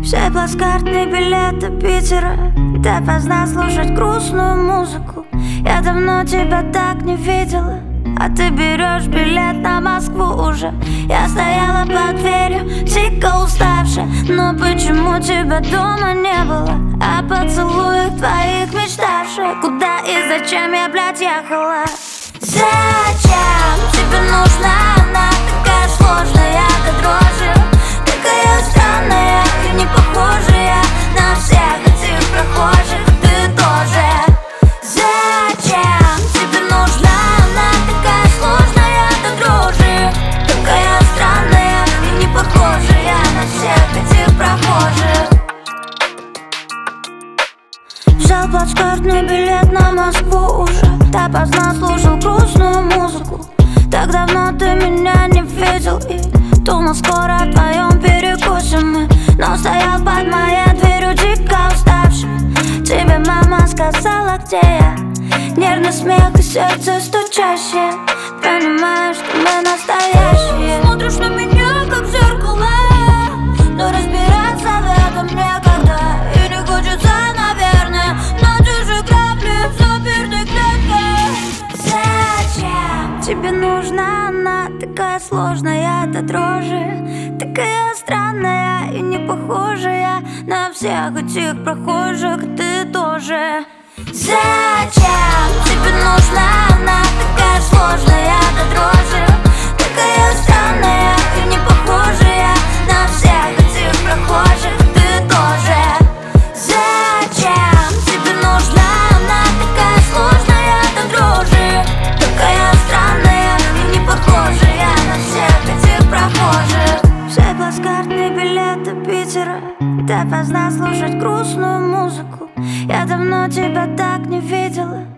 Все плацкартные билеты Питера, допоздна слушать грустную музыку. Я давно тебя так не видела, а ты берешь билет на Москву уже. Я стояла под дверью, дико уставшая, но почему тебя дома не было? О поцелуях твоих мечтавшая, куда и зачем я, блядь, ехала? Зачем тебе нужна она, такая сложная до дрожи, такая странная и не похожая на всех этих прохожих, ты тоже. Зачем тебе нужна она, такая сложная до дрожи, такая странная и не похожая на всех этих прохожих? Взял плацкартный билет на Москву уже, допоздна слушал грустную музыку. Так давно ты меня не видел и думал, скоро в твоем перекусе мы. Но стоял под моей дверью дико уставший. Тебе мама сказала, где я. Нервный смех и сердце стучащее. Понимаешь, что мы настоящие. Смотришь на меня, как в зеркало, но разбираться в этом некогда. И не хочется, наверное, но держи грабли в запертой клетке. Зачем тебе нужна она, такая сложная до дрожи, такая странная и не похожая на всех этих прохожих, ты тоже. Зачем тебе нужна она, такая сложная до дрожи, такая странная и не похожая на всех этих прохожих, ты тоже. Зачем тебе нужна она, такая сложная до дрожи, такая странная и не похожая на всех этих прохожих? Все плацкартные билеты Питера, допоздна слушать грустную музыку. Я давно тебя так не видела,